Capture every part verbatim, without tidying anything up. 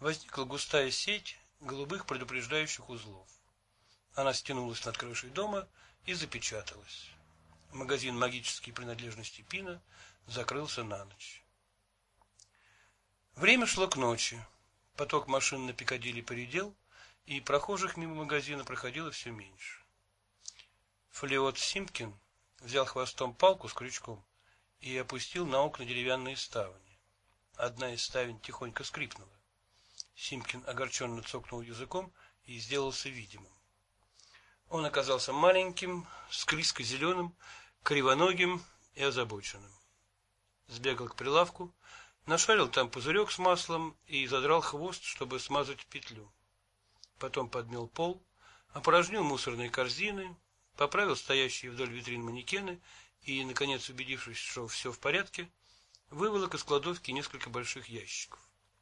возникла густая сеть голубых предупреждающих узлов. Она стянулась над крышей дома и запечаталась. Магазин магические принадлежности Пина закрылся на ночь. Время шло к ночи. Поток машин на Пикадилли поредел, и прохожих мимо магазина проходило все меньше. Флиот Симпкин взял хвостом палку с крючком и опустил на окна деревянные ставни. Одна из ставен тихонько скрипнула. Симпкин огорченно цокнул языком и сделался видимым. Он оказался маленьким, склизко-зеленым, кривоногим и озабоченным. Сбегал к прилавку, нашарил там пузырек с маслом и задрал хвост, чтобы смазать петлю. Потом подмел пол, опорожнил мусорные корзины, поправил стоящие вдоль витрин манекены и, наконец, убедившись, что все в порядке, выволок из кладовки несколько больших ящиков.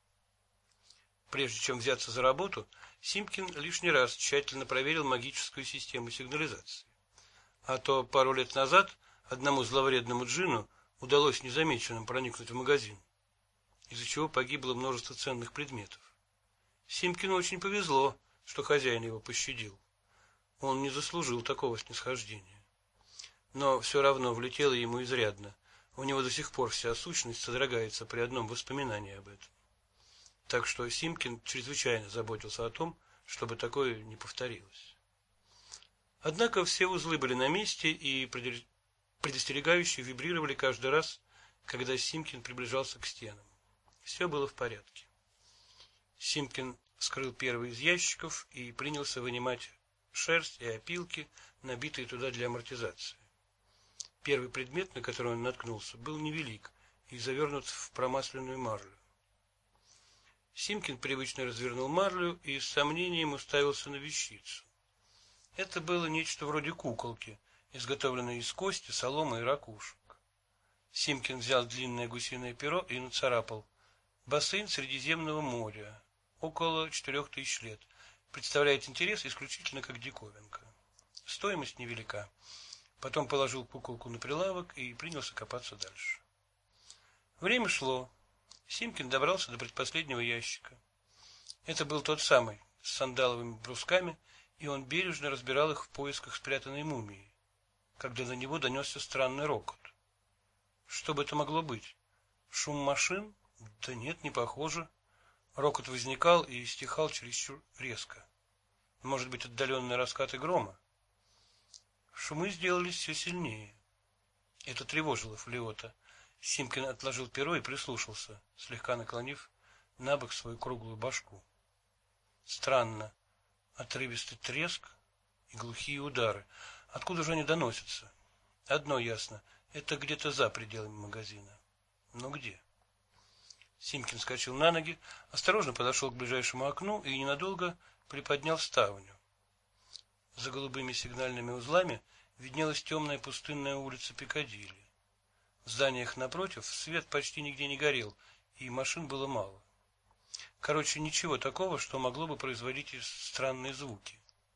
Прежде чем взяться за работу, Симпкин лишний раз тщательно проверил магическую систему сигнализации. А то пару лет назад одному зловредному джинну удалось незамеченным проникнуть в магазин, из-за чего погибло множество ценных предметов. Симпкину очень повезло, что хозяин его пощадил. Он не заслужил такого снисхождения. Но все равно влетело ему изрядно. У него до сих пор вся сущность содрогается при одном воспоминании об этом. Так что Симпкин чрезвычайно заботился о том, чтобы такое не повторилось. Однако все узлы были на месте и предостерегающие вибрировали каждый раз, когда Симпкин приближался к стенам. Все было в порядке. Симпкин вскрыл первый из ящиков и принялся вынимать шерсть и опилки, набитые туда для амортизации. Первый предмет, на который он наткнулся, был невелик и завернут в промасленную марлю. Симпкин привычно развернул марлю и с сомнением уставился на вещицу. Это было нечто вроде куколки, изготовленной из кости, соломы и ракушек. Симпкин взял длинное гусиное перо и нацарапал: «Бассейн Средиземного моря, около четырех тысяч лет, представляет интерес исключительно как диковинка. Стоимость невелика». Потом положил куколку на прилавок и принялся копаться дальше. Время шло. Симпкин добрался до предпоследнего ящика. Это был тот самый, с сандаловыми брусками, и он бережно разбирал их в поисках спрятанной мумии, когда до него донесся странный рокот. Что бы это могло быть? Шум машин? Да нет, не похоже. Рокот возникал и стихал чересчур резко. Может быть, отдаленные раскаты грома? Шумы сделались все сильнее. Это тревожило Флиота. Симпкин отложил перо и прислушался, слегка наклонив на бок свою круглую башку. Странно. Отрывистый треск и глухие удары. Откуда же они доносятся? Одно ясно. Это где-то за пределами магазина. Но где? Симпкин вскочил на ноги, осторожно подошел к ближайшему окну и ненадолго приподнял ставню. За голубыми сигнальными узлами виднелась темная пустынная улица Пикадилли. В зданиях напротив свет почти нигде не горел, и машин было мало. Короче, ничего такого, что могло бы производить странные звуки.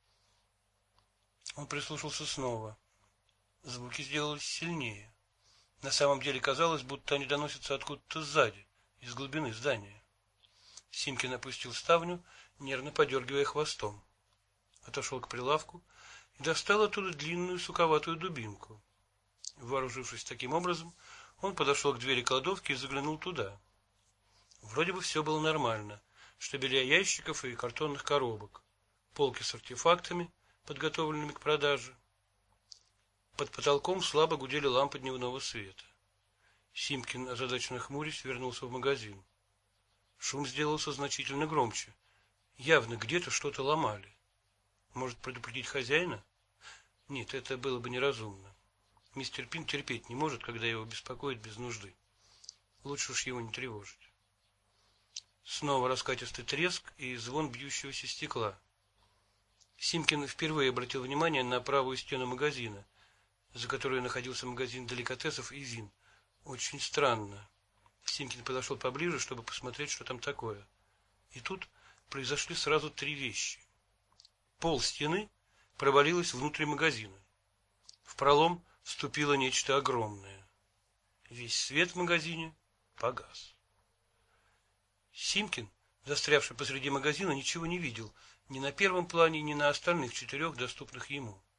Он прислушался снова. Звуки сделались сильнее. На самом деле казалось, будто они доносятся откуда-то сзади, из глубины здания. Симпкин опустил ставню, нервно подергивая хвостом. Отошел к прилавку и достал оттуда длинную суковатую дубинку. Вооружившись таким образом, он подошел к двери кладовки и заглянул туда. Вроде бы все было нормально. Штабеля ящиков и картонных коробок, полки с артефактами, подготовленными к продаже. Под потолком слабо гудели лампы дневного света. Симпкин, озадаченно хмурясь, вернулся в магазин. Шум сделался значительно громче. Явно где-то что-то ломали. Может, предупредить хозяина? Нет, это было бы неразумно. Мистер Пин терпеть не может, когда его беспокоят без нужды. Лучше уж его не тревожить. Снова раскатистый треск и звон бьющегося стекла. Симпкин впервые обратил внимание на правую стену магазина, за которой находился магазин деликатесов и вин. Очень странно. Симпкин подошел поближе, чтобы посмотреть, что там такое. И тут произошли сразу три вещи. Пол стены провалилось внутрь магазина. В пролом вступило нечто огромное. Весь свет в магазине погас. Симпкин застрявший посреди магазина, ничего не видел ни на первом плане, ни на остальных четырех, доступных ему.